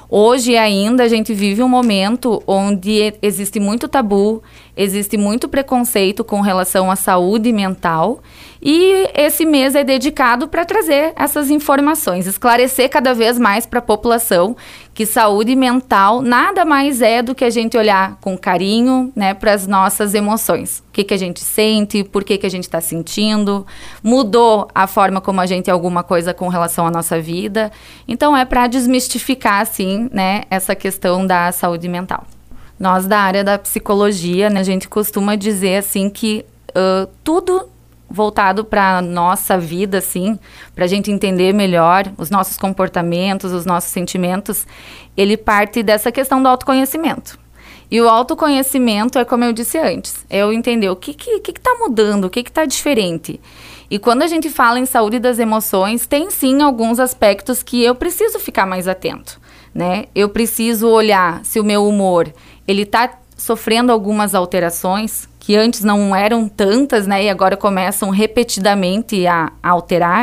Hoje ainda a gente vive um momento onde existe muito tabu, existe muito preconceito com relação à saúde mental, e esse mês é dedicado para trazer essas informações, esclarecer cada vez mais para a população que saúde mental nada mais é do que a gente olhar com carinho, né, para as nossas emoções. O que a gente sente, por que a gente está sentindo, mudou a forma como a gente é alguma coisa com relação à nossa vida. Então é para desmistificar, assim, né, essa questão da saúde mental. Nós da área da psicologia, né, a gente costuma dizer assim que tudo voltado para a nossa vida, assim, para a gente entender melhor os nossos comportamentos, os nossos sentimentos, ele parte dessa questão do autoconhecimento. E o autoconhecimento é, como eu disse antes, é eu entender o que está mudando, o que está diferente. E quando a gente fala em saúde das emoções, tem sim alguns aspectos que eu preciso ficar mais atento, né? Eu preciso olhar se o meu humor, ele está sofrendo algumas alterações, que antes não eram tantas, né, e agora começam repetidamente a alterar.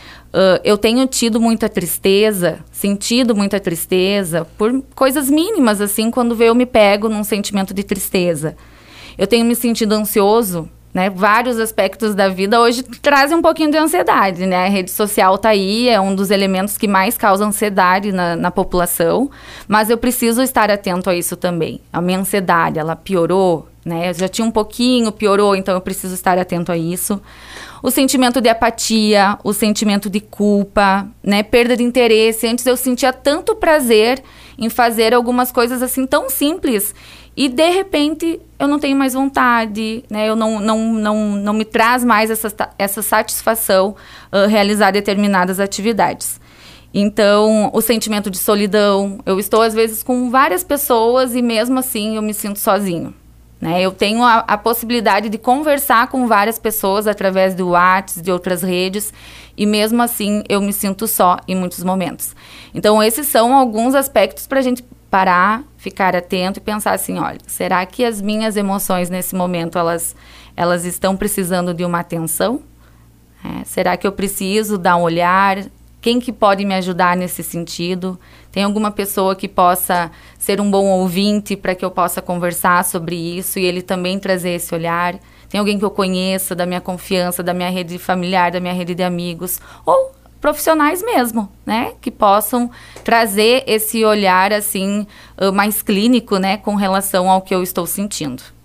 Eu tenho tido muita tristeza, sentido muita tristeza, por coisas mínimas, assim, quando eu me pego num sentimento de tristeza. Eu tenho me sentido ansioso, né, vários aspectos da vida hoje trazem um pouquinho de ansiedade, né, a rede social está aí, é um dos elementos que mais causa ansiedade na população, mas eu preciso estar atento a isso também. A minha ansiedade, ela piorou, né, eu já tinha um pouquinho, piorou, então eu preciso estar atento a isso. O sentimento de apatia, o sentimento de culpa, né, perda de interesse. Antes eu sentia tanto prazer em fazer algumas coisas assim tão simples e de repente eu não tenho mais vontade, né, eu não me traz mais essa satisfação realizar determinadas atividades. Então, o sentimento de solidão, eu estou às vezes com várias pessoas e mesmo assim eu me sinto sozinho. Né? Eu tenho a possibilidade de conversar com várias pessoas através do WhatsApp, de outras redes, e mesmo assim eu me sinto só em muitos momentos. Então, esses são alguns aspectos para a gente parar, ficar atento e pensar assim, olha, será que as minhas emoções nesse momento, elas estão precisando de uma atenção? Será que eu preciso dar um olhar? Quem que pode me ajudar nesse sentido? Tem alguma pessoa que possa ser um bom ouvinte para que eu possa conversar sobre isso e ele também trazer esse olhar? Tem alguém que eu conheça, da minha confiança, da minha rede familiar, da minha rede de amigos? Ou profissionais mesmo, né? Que possam trazer esse olhar, assim, mais clínico, né? Com relação ao que eu estou sentindo.